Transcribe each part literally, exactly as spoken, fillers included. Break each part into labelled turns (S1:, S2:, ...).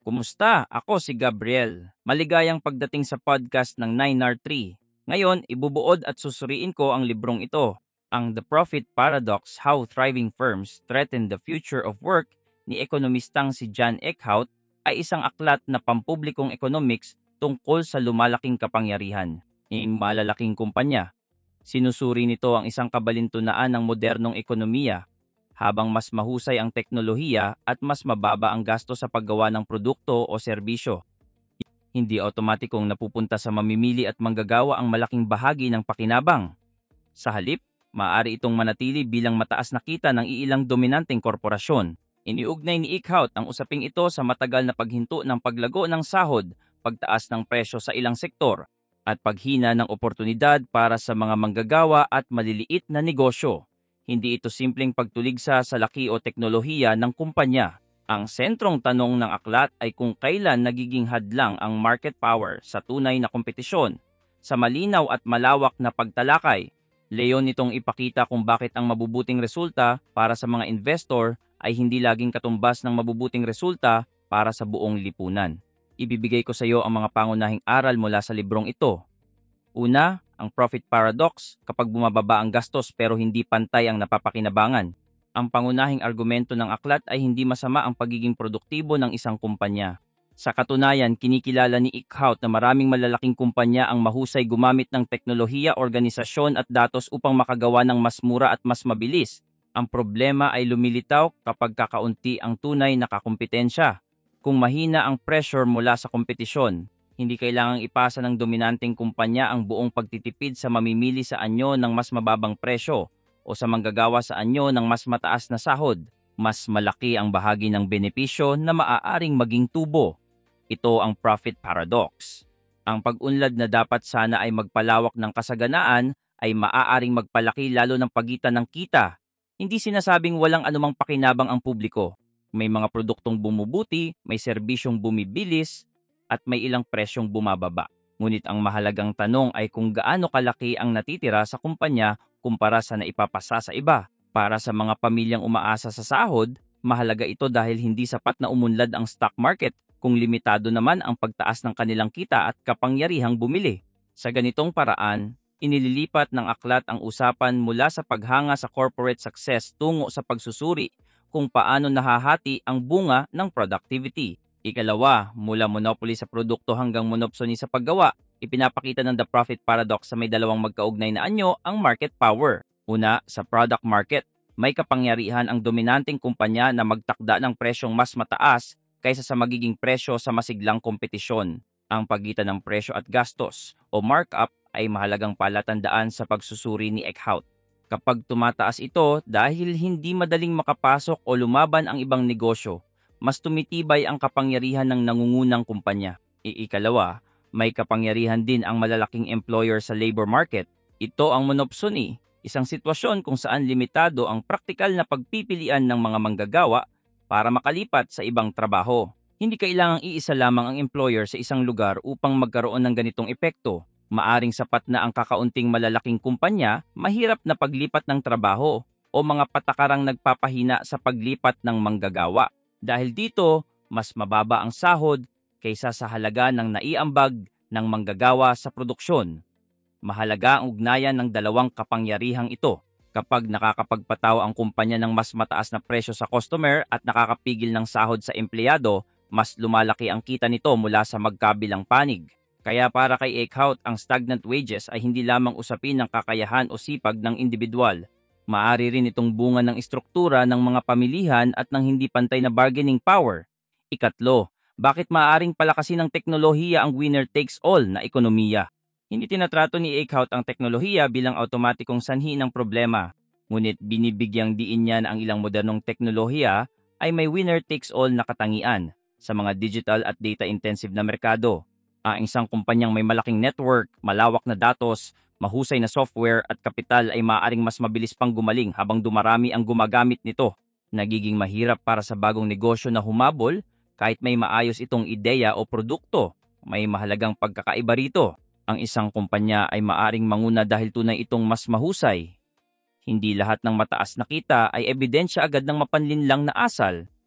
S1: Kumusta? Ako si Gabriel. Maligayang pagdating sa podcast ng nine R three. Ngayon, ibubuod at susuriin ko ang librong ito, ang The Profit Paradox: How Thriving Firms Threaten the Future of Work ni ekonomistang si John Eckhout ay isang aklat na pampublikong economics tungkol sa lumalaking kapangyarihan ng malalaking kumpanya. Sinusuri nito ang isang kabalintunaan ng modernong ekonomiya. Habang mas mahusay ang teknolohiya at mas mababa ang gasto sa paggawa ng produkto o serbisyo, hindi otomatikong napupunta sa mamimili at manggagawa ang malaking bahagi ng pakinabang. Sa halip, maaari itong manatili bilang mataas na kita ng iilang dominanteng korporasyon. Iniugnay ni Eckhout ang usaping ito sa matagal na paghinto ng paglago ng sahod, pagtaas ng presyo sa ilang sektor, at paghina ng oportunidad para sa mga manggagawa at maliliit na negosyo. Hindi ito simpleng pagtuligsa sa laki o teknolohiya ng kumpanya. Ang sentrong tanong ng aklat ay kung kailan nagiging hadlang ang market power sa tunay na kompetisyon. Sa malinaw at malawak na pagtalakay, leyon nitong ipakita kung bakit ang mabubuting resulta para sa mga investor ay hindi laging katumbas ng mabubuting resulta para sa buong lipunan. Ibibigay ko sa iyo ang mga pangunahing aral mula sa librong ito. Una, ang profit paradox: kapag bumababa ang gastos pero hindi pantay ang napapakinabangan. Ang pangunahing argumento ng aklat ay hindi masama ang pagiging produktibo ng isang kumpanya. Sa katunayan, kinikilala ni Eckhout na maraming malalaking kumpanya ang mahusay gumamit ng teknolohiya, organisasyon at datos upang makagawa ng mas mura at mas mabilis. Ang problema ay lumilitaw kapag kakaunti ang tunay na kakumpetensya. Kung mahina ang pressure mula sa kompetisyon, hindi kailangang ipasa ng dominanteng kumpanya ang buong pagtitipid sa mamimili sa anyo ng mas mababang presyo o sa manggagawa sa anyo ng mas mataas na sahod. Mas malaki ang bahagi ng benepisyo na maaaring maging tubo. Ito ang profit paradox. Ang pag-unlad na dapat sana ay magpalawak ng kasaganaan ay maaaring magpalaki lalo ng pagitan ng kita. Hindi sinasabing walang anumang pakinabang ang publiko. May mga produktong bumubuti, may serbisyong bumibilis, at may ilang presyong bumababa. Ngunit ang mahalagang tanong ay kung gaano kalaki ang natitira sa kumpanya kumpara sa naipapasa sa iba. Para sa mga pamilyang umaasa sa sahod, mahalaga ito dahil hindi sapat na umunlad ang stock market kung limitado naman ang pagtaas ng kanilang kita at kapangyarihang bumili. Sa ganitong paraan, inililipat ng aklat ang usapan mula sa paghanga sa corporate success tungo sa pagsusuri kung paano nahahati ang bunga ng productivity. Ikalawa, mula monopoly sa produkto hanggang monopsony sa paggawa, ipinapakita ng The Profit Paradox sa may dalawang magkaugnay na anyo ang market power. Una, sa product market, may kapangyarihan ang dominanteng kumpanya na magtakda ng presyong mas mataas kaysa sa magiging presyo sa masiglang kompetisyon. Ang pagitan ng presyo at gastos o markup ay mahalagang palatandaan sa pagsusuri ni Eckhout. Kapag tumataas ito dahil hindi madaling makapasok o lumaban ang ibang negosyo, mas tumitibay ang kapangyarihan ng nangungunang kumpanya. Iikalawa, may kapangyarihan din ang malalaking employer sa labor market. Ito ang monopsony, isang sitwasyon kung saan limitado ang praktikal na pagpipilian ng mga manggagawa para makalipat sa ibang trabaho. Hindi kailangang iisa lamang ang employer sa isang lugar upang magkaroon ng ganitong epekto. Maaring sapat na ang kakaunting malalaking kumpanya, mahirap na paglipat ng trabaho o mga patakarang nagpapahina sa paglipat ng manggagawa. Dahil dito, mas mababa ang sahod kaysa sa halaga ng naiambag ng manggagawa sa produksyon. Mahalaga ang ugnayan ng dalawang kapangyarihang ito. Kapag nakakapagpataw ang kumpanya ng mas mataas na presyo sa customer at nakakapigil ng sahod sa empleyado, mas lumalaki ang kita nito mula sa magkabilang panig. Kaya para kay Eckhout, ang stagnant wages ay hindi lamang usapin ng kakayahan o sipag ng individual. Maaari rin itong bunga ng istruktura ng mga pamilihan at ng hindi pantay na bargaining power. Ikatlo, bakit maaaring palakasin ng teknolohiya ang winner-takes-all na ekonomiya? Hindi tinatrato ni Eckhout ang teknolohiya bilang automatikong sanhi ng problema. Ngunit binibigyang diin niya na ang ilang modernong teknolohiya ay may winner-takes-all na katangian sa mga digital at data-intensive na merkado. Ang isang kumpanyang may malaking network, malawak na datos, mahusay na software at kapital ay maaaring mas mabilis pang gumaling habang dumarami ang gumagamit nito. Nagiging mahirap para sa bagong negosyo na humabol kahit may maayos itong ideya o produkto. May mahalagang pagkakaiba rito. Ang isang kumpanya ay maaaring manguna dahil tunay itong mas mahusay. Hindi lahat ng mataas na kita ay ebidensya agad ng mapanlinlang na asal.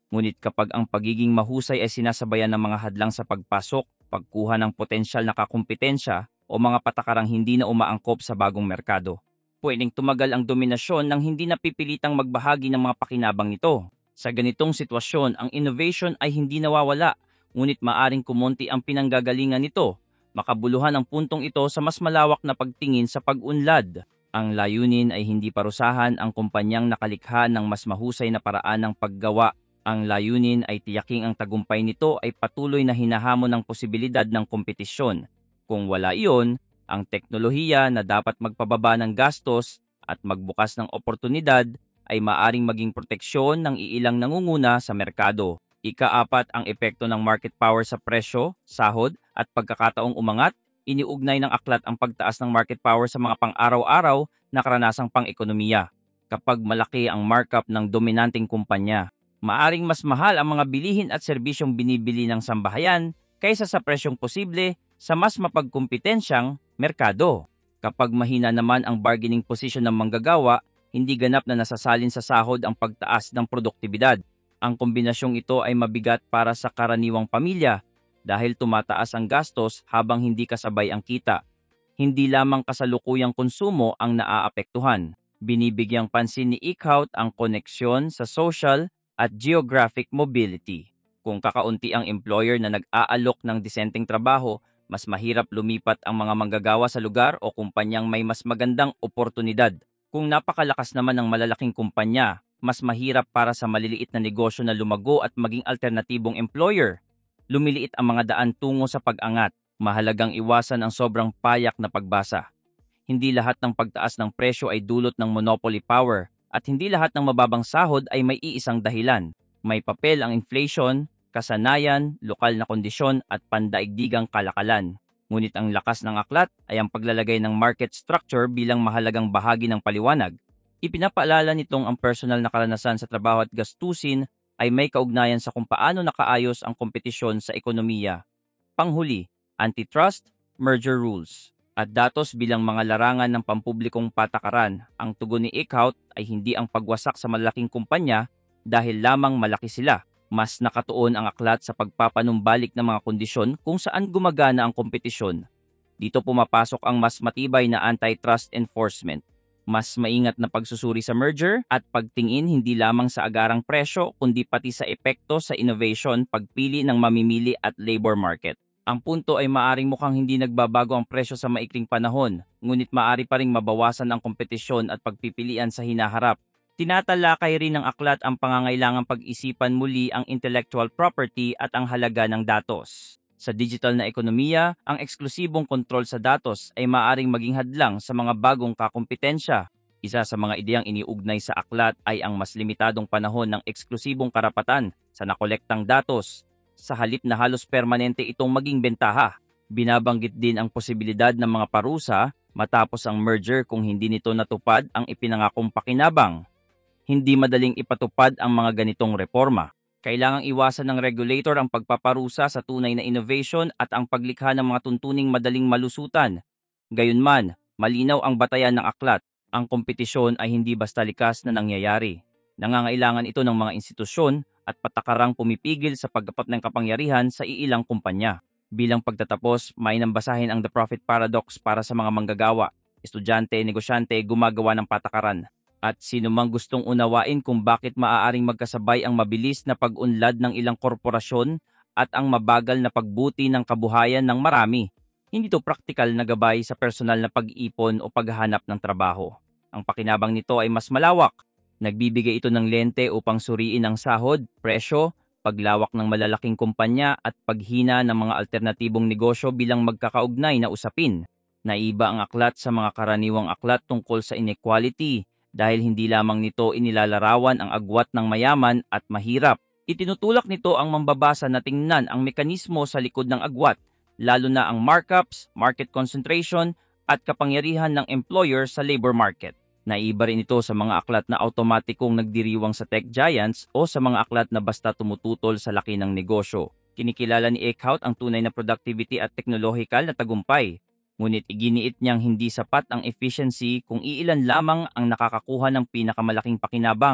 S1: Ngunit kapag ang pagiging mahusay ay sinasabayan ng mga hadlang sa pagpasok, pagkuha ng potensyal na kakumpetensya o mga patakarang hindi na umaangkop sa bagong merkado, pwedeng tumagal ang dominasyon ng hindi napipilitang magbahagi ng mga pakinabang nito. Sa ganitong sitwasyon, ang innovation ay hindi nawawala, ngunit maaring kumonti ang pinanggagalingan nito. Makabuluhan ang puntong ito sa mas malawak na pagtingin sa pag-unlad. Ang layunin ay hindi parusahan ang kumpanyang nakalikha ng mas mahusay na paraan ng paggawa. Ang layunin ay tiyaking ang tagumpay nito ay patuloy na hinahamon ng posibilidad ng kompetisyon. Kung wala iyon, ang teknolohiya na dapat magpababa ng gastos at magbukas ng oportunidad ay maaring maging proteksyon ng iilang nangunguna sa merkado. Ikaapat, ang epekto ng market power sa presyo, sahod at pagkakataong umangat. Iniugnay ng aklat ang pagtaas ng market power sa mga pang-araw-araw na karanasang pang-ekonomiya. Kapag malaki ang markup ng dominanting kumpanya, maaring mas mahal ang mga bilihin at serbisyong binibili ng sambahayan kaysa sa presyong posible sa mas mapagkumpetensyang merkado. Kapag mahina naman ang bargaining position ng manggagawa, hindi ganap na nasasalin sa sahod ang pagtaas ng produktibidad. Ang kombinasyong ito ay mabigat para sa karaniwang pamilya dahil tumataas ang gastos habang hindi kasabay ang kita. Hindi lamang kasalukuyang konsumo ang naaapektuhan. Binibigyang pansin ni Eickhout ang koneksyon sa social at geographic mobility. Kung kakaunti ang employer na nag-aalok ng disenteng trabaho, mas mahirap lumipat ang mga manggagawa sa lugar o kumpanyang may mas magandang oportunidad. Kung napakalakas naman ng malalaking kumpanya, mas mahirap para sa maliliit na negosyo na lumago at maging alternatibong employer. Lumiliit ang mga daan tungo sa pag-angat. Mahalagang iwasan ang sobrang payak na pagbasa. Hindi lahat ng pagtaas ng presyo ay dulot ng monopoly power at hindi lahat ng mababang sahod ay may iisang dahilan. May papel ang inflation, kasanayan, lokal na kondisyon at pandaigdigang kalakalan. Ngunit ang lakas ng aklat ay ang paglalagay ng market structure bilang mahalagang bahagi ng paliwanag. Ipinapaalala nitong ang personal na karanasan sa trabaho at gastusin ay may kaugnayan sa kung paano nakaayos ang kompetisyon sa ekonomiya. Panghuli, antitrust, merger rules, at datos bilang mga larangan ng pampublikong patakaran. Ang tugon ni Eickhout ay hindi ang pagwasak sa malaking kumpanya dahil lamang malaki sila. Mas nakatuon ang aklat sa pagpapanumbalik ng mga kondisyon kung saan gumagana ang kompetisyon. Dito pumapasok ang mas matibay na antitrust enforcement. Mas maingat na pagsusuri sa merger at pagtingin hindi lamang sa agarang presyo kundi pati sa epekto sa innovation, pagpili ng mamimili at labor market. Ang punto ay maaring mukhang hindi nagbabago ang presyo sa maikling panahon, ngunit maari pa ring mabawasan ang kompetisyon at pagpipilian sa hinaharap. Tinatalakay rin ng aklat ang pangangailangang pag-isipan muli ang intellectual property at ang halaga ng datos. Sa digital na ekonomiya, ang eksklusibong kontrol sa datos ay maaaring maging hadlang sa mga bagong kakumpetensya. Isa sa mga ideyang iniugnay sa aklat ay ang mas limitadong panahon ng eksklusibong karapatan sa nakolektang datos. Sa halip na halos permanente itong maging bentaha, binabanggit din ang posibilidad ng mga parusa matapos ang merger kung hindi nito natupad ang ipinangakong pakinabang. Hindi madaling ipatupad ang mga ganitong reforma. Kailangang iwasan ng regulator ang pagpaparusa sa tunay na innovation at ang paglikha ng mga tuntuning madaling malusutan. Gayunman, malinaw ang batayan ng aklat. Ang kompetisyon ay hindi basta likas na nangyayari. Nangangailangan ito ng mga institusyon at patakarang pumipigil sa paggapat ng kapangyarihan sa iilang kumpanya. Bilang pagtatapos, may nambasahin ang The Profit Paradox para sa mga manggagawa, estudyante, negosyante, gumagawa ng patakaran. At sino mang gustong unawain kung bakit maaaring magkasabay ang mabilis na pag-unlad ng ilang korporasyon at ang mabagal na pagbuti ng kabuhayan ng marami. Hindi ito praktikal na gabay sa personal na pag-ipon o paghahanap ng trabaho. Ang pakinabang nito ay mas malawak. Nagbibigay ito ng lente upang suriin ang sahod, presyo, paglawak ng malalaking kumpanya at paghina ng mga alternatibong negosyo bilang magkakaugnay na usapin. Naiba ang aklat sa mga karaniwang aklat tungkol sa inequality, dahil hindi lamang nito inilalarawan ang agwat ng mayaman at mahirap. Itinutulak nito ang mambabasa na tingnan ang mekanismo sa likod ng agwat, lalo na ang markups, market concentration, at kapangyarihan ng employer sa labor market. Naiba rin ito sa mga aklat na automatikong nagdiriwang sa tech giants o sa mga aklat na basta tumututol sa laki ng negosyo. Kinikilala ni Eickhout ang tunay na productivity at teknolohikal na tagumpay. Ngunit iginiit niyang hindi sapat ang efficiency kung iilan lamang ang nakakakuha ng pinakamalaking pakinabang.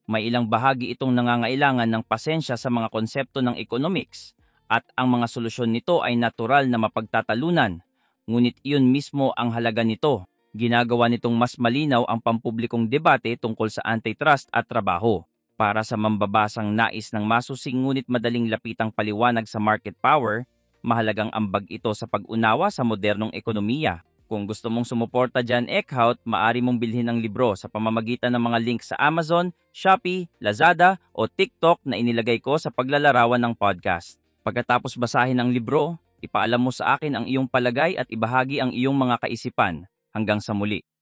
S1: May ilang bahagi itong nangangailangan ng pasensya sa mga konsepto ng economics at ang mga solusyon nito ay natural na mapagtatalunan. Ngunit iyon mismo ang halaga nito. Ginagawa nitong mas malinaw ang pampublikong debate tungkol sa antitrust at trabaho. Para sa mambabasang nais ng masusing ngunit madaling lapitang paliwanag sa market power, mahalagang ambag ito sa pag-unawa sa modernong ekonomiya. Kung gusto mong sumuporta dyan, Eckhout, maaari mong bilhin ang libro sa pamamagitan ng mga link sa Amazon, Shopee, Lazada o TikTok na inilagay ko sa paglalarawan ng podcast. Pagkatapos basahin ang libro, ipaalam mo sa akin ang iyong palagay at ibahagi ang iyong mga kaisipan. Hanggang sa muli.